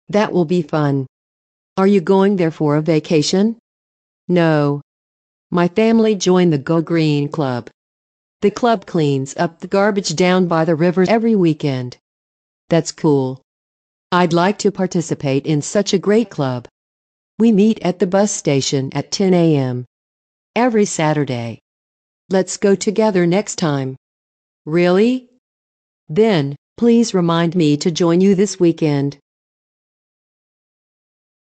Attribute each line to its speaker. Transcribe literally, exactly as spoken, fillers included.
Speaker 1: That will be fun. Are you going there for a vacation? No. My family joined the Go Green Club. The club cleans up the garbage down by the river every weekend. That's cool. I'd like to participate in such a great club. We meet at the bus station at ten a m every Saturday. Let's go together next time. Really? Then, please remind me to join you this weekend.